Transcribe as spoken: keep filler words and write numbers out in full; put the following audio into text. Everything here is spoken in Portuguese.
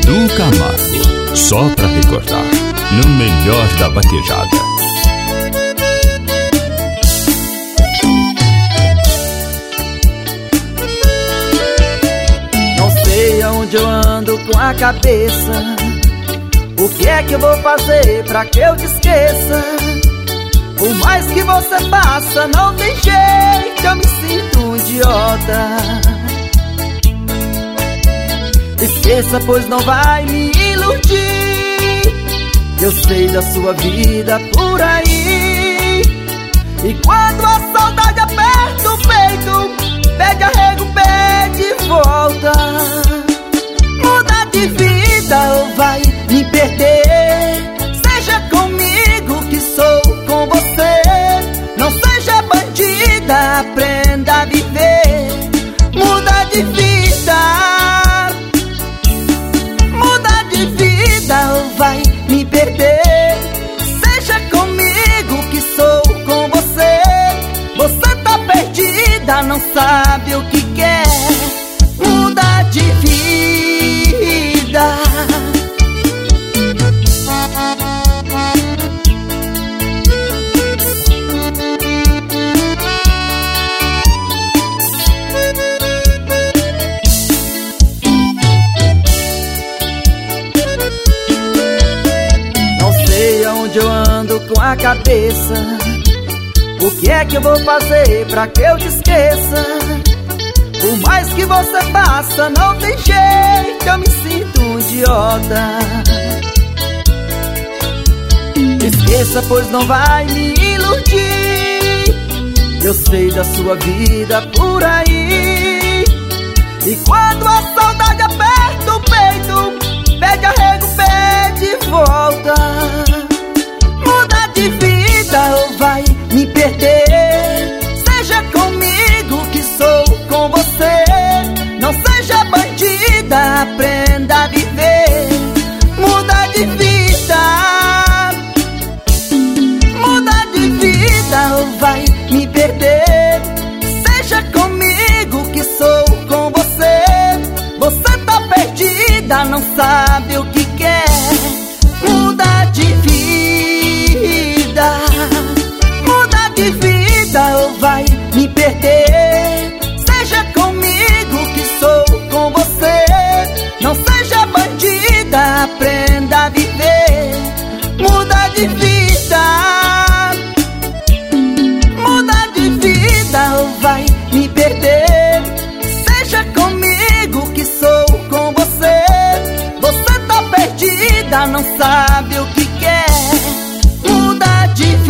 Edu Camargo, só pra recordar, no melhor da vaquejada. Não sei aonde eu ando com a cabeça, o que é que eu vou fazer pra que eu te esqueça? Por mais que você faça, não tem jeito, eu me sinto um idiota. Esqueça, pois não vai me iludir. Eu sei da sua vida por aí. E quando a saudade aperta o peito, pede arrego, pede volta. Muda de vida ou vai me perder. Seja comigo que sou com você. Não seja bandida, aprenda a viver. Muda de vida, muda de vida ou vai me perder. Seja comigo que sou com você. Você tá perdida, não sabe o que quer. Muda de vida. Onde eu ando com a cabeça, o que é que eu vou fazer pra que eu te esqueça? Por mais que você faça, não tem jeito, eu me sinto um idiota. Esqueça, pois não vai me iludir. Eu sei da sua vida por aí. E quando a saudade aperta o peito, pede arrego, pede volta. Muda de vida ou vai me perder. Seja comigo que sou com você. Não seja bandida, aprenda a viver. Muda de vida, muda de vida ou vai me perder. Seja comigo que sou com você. Você tá perdida, não sabe o que quer. Muda de vida, muda de vida ou vai me perder. Seja comigo que sou com você. Não seja bandida, aprenda a viver. Muda de vida, muda de vida ou vai me perder. Seja comigo que sou com você. Você tá perdida, não sabe o que quer. Muda de vida.